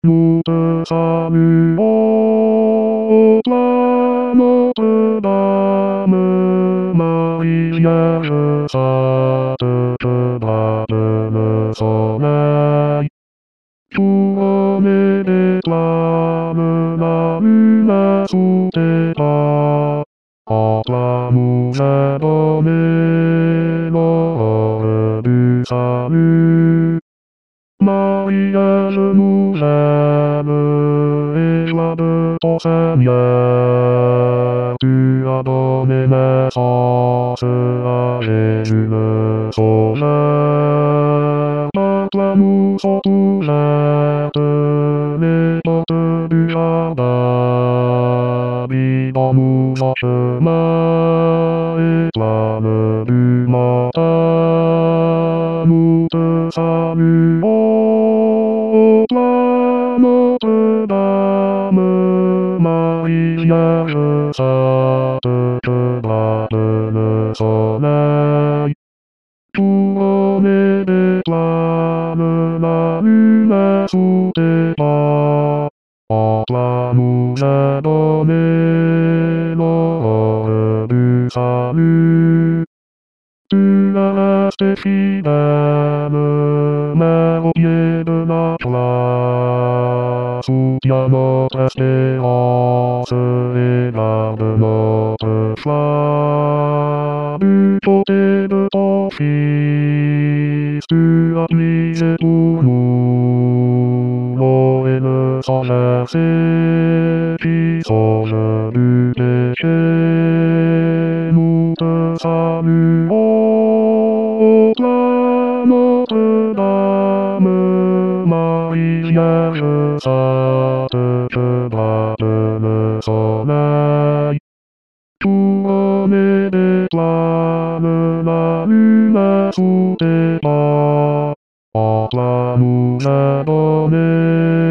Nous te saluons, toi Notre-Dame, Marie Vierge sainte, que brade le soleil. Couronnée d'étoiles, la lune sous tes bras. En toi nous est donné l'or du salut. Marie, je nous aime, et joie de ton Seigneur. Tu as donné naissance à Jésus le Sauveur. Par toi nous sont ouvertes les portes du jardin. Guide-nous en chemin, étoile du matin. Nous te saluons, toi Notre-Dame, Marie Vierge sainte, que brade le soleil. Couronnée d'étoiles, la lune sous tes bras. En toi nous est donné l'or du salut. Tu es restée fidèle, mère au pied de la croix. Soutiens notre espérance et garde notre foi. Du côté de ton Fils, tu as brisé pour nous l'eau et le sang versé qui sauve du péché. Nous te saluons, toi Notre-Dame, Marie Vierge sainte, que brade le soleil. Couronnée d'étoiles, la lune sous tes bras. En toi nous est donné